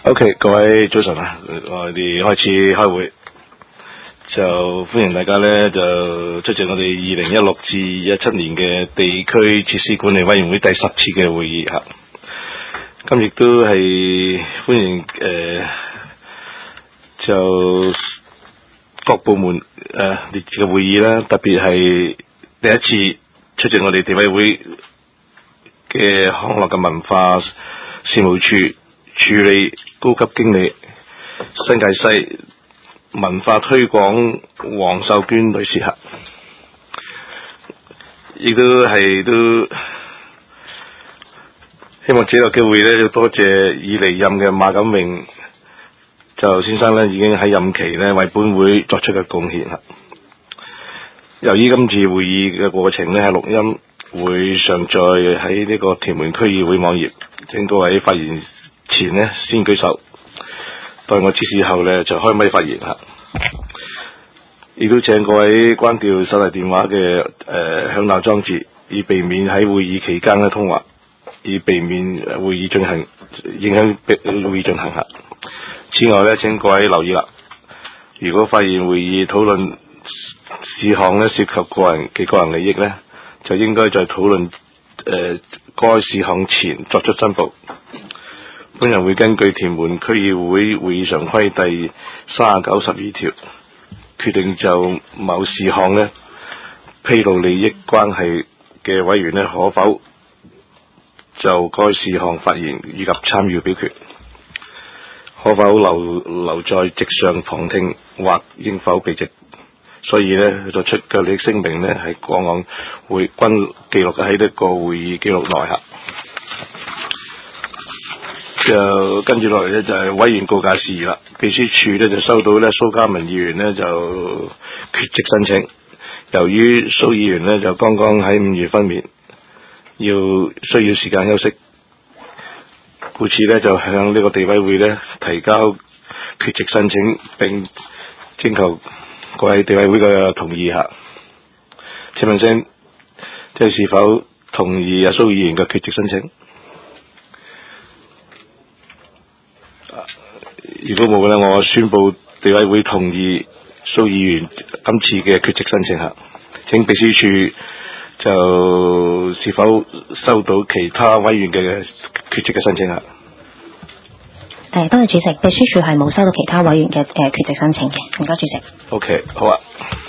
OK， 各位早晨啊！我哋開始開會，就歡迎大家咧就出席我哋2016至17年嘅地區設施管理委員會第10次嘅會議吓。咁亦都係歡迎就各部門列嘅會議啦，特別係第一次出席我哋地委會嘅康樂嘅文化事務處處理高級經理新界西文化推廣黃秀娟女士客，亦都希望借個機會咧，要多謝已離任嘅馬錦榮就先生咧，已經喺任期咧為本會作出嘅貢獻啦。由於今次會議嘅過程咧係錄音，會上載喺呢個屯門區議會網頁，請各位發言前呢先舉手，待我指示後呢就開咪發言啦。亦都請各位關掉手提電話嘅響鬧裝置，以避免喺會議期間嘅通話，以避免會議進行影響會議進行下。此外呢，請各位留意啦，如果發現會議討論事項呢涉及個人利益呢，就應該在討論該事項前作出申報。本人會根據屯門區議會會議常規第39-12條，決定就某事項呢披露利益關係嘅委員呢可否就該事項發言以及參與表決，可否留在席上旁聽或應否避席。所以呢，作出嘅利益聲明呢係過往會均記錄喺呢個會議記錄內下。就跟住落嚟呢，就係委員告假事宜啦。秘書處呢就收到呢蘇嘉文議員呢就缺席申請，由於蘇議員呢就剛剛喺5月分娩，需要時間休息，故此呢就向呢個地委會呢提交缺席申請，並徵求各位地委會嘅同意下。請問聲，即係是否同意蘇議員嘅缺席申請？如果冇嘅呢，我宣布地委會同意蘇議員今次嘅缺席申請下。請秘書處就是否收到其他委員嘅缺席嘅申請下？ 多謝主席，秘書處係冇收到其他委員嘅缺席申請嘅。唔該主席。 OK， 好啊。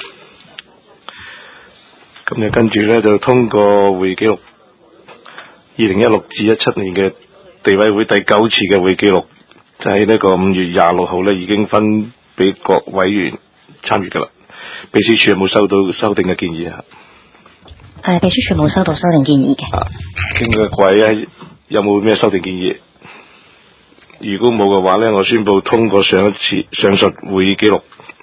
咁就跟住呢，就通過會議記錄2016至17年嘅地委會第9次嘅會議記錄。就喺呢個5月26號呢，已經分俾各委員參與噶啦。秘書處有冇收到修訂嘅建議啊？ 秘書處冇收到修訂建議嘅。 經過各位有冇咩修訂建議？如果冇嘅話呢，我宣布通過上述會議記錄。